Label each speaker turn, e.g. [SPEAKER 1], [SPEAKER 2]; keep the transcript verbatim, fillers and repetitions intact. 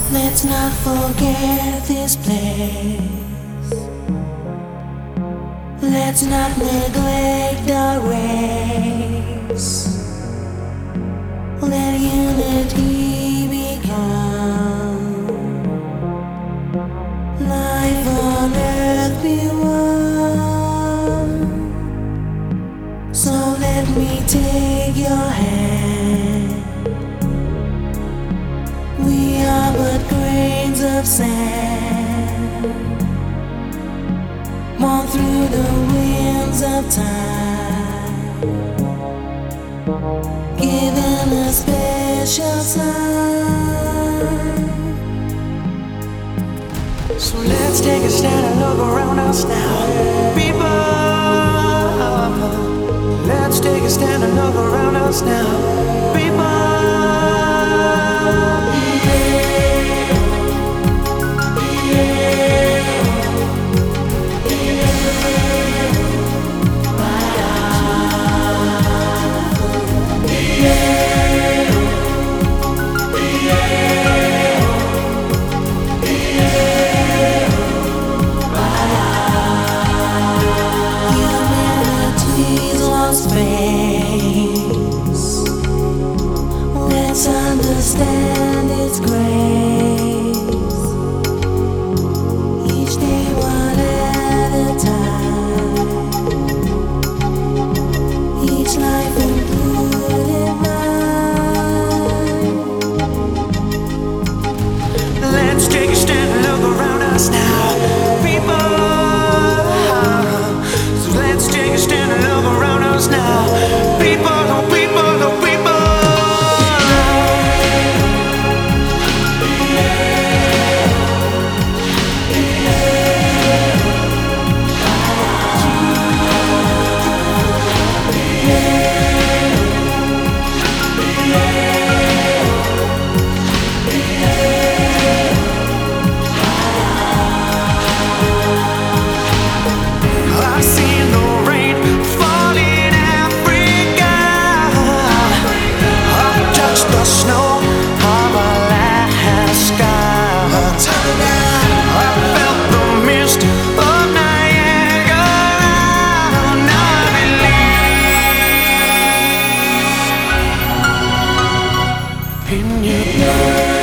[SPEAKER 1] Let's not forget this place. Let's not neglect our race. Let unity become life on earth be one. So let me take your hand. We are but grains of sand, born through the winds of time, given a special sign. So let's take a stand and look around us now, people. Let's take a stand and look around us now, people. Let's understand its grace. Each day one at a time, each life included mine. Let's take a stand and look around us now, people. So let's take a stand and look around us now, people, oh people, oh people. In you.